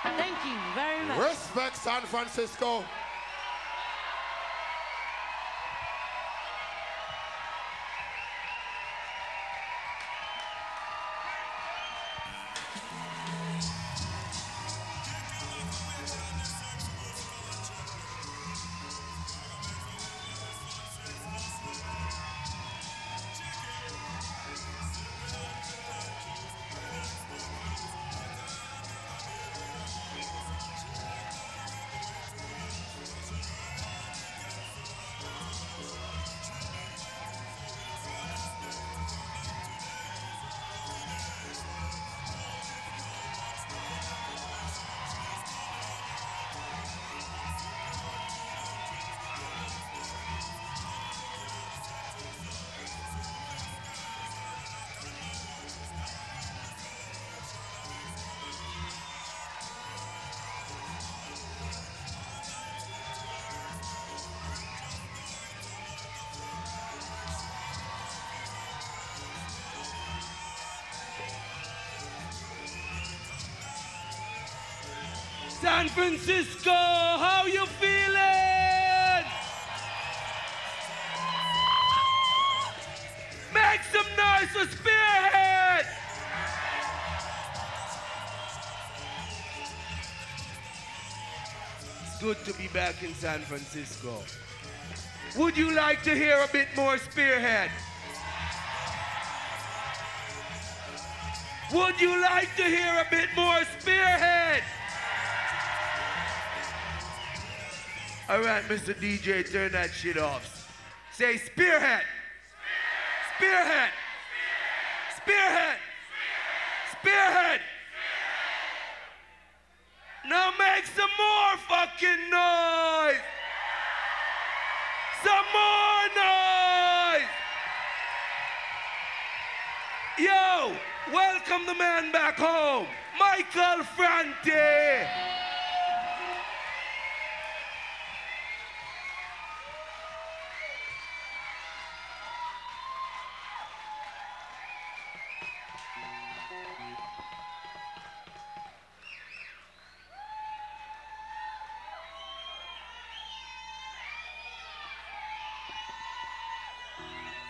Thank you very much. Respect San Francisco. San Francisco, how you feeling? Make some noise for Spearhead! It's good to be back in San Francisco. Would you like to hear a bit more Spearhead? Would you like to hear a bit more Spearhead? All right, Mr. DJ, turn that shit off. Say Spearhead. Spearhead. Spearhead. Spearhead. Now make some more fucking noise. Some more noise. Yo, welcome the man back home, Michael Franti.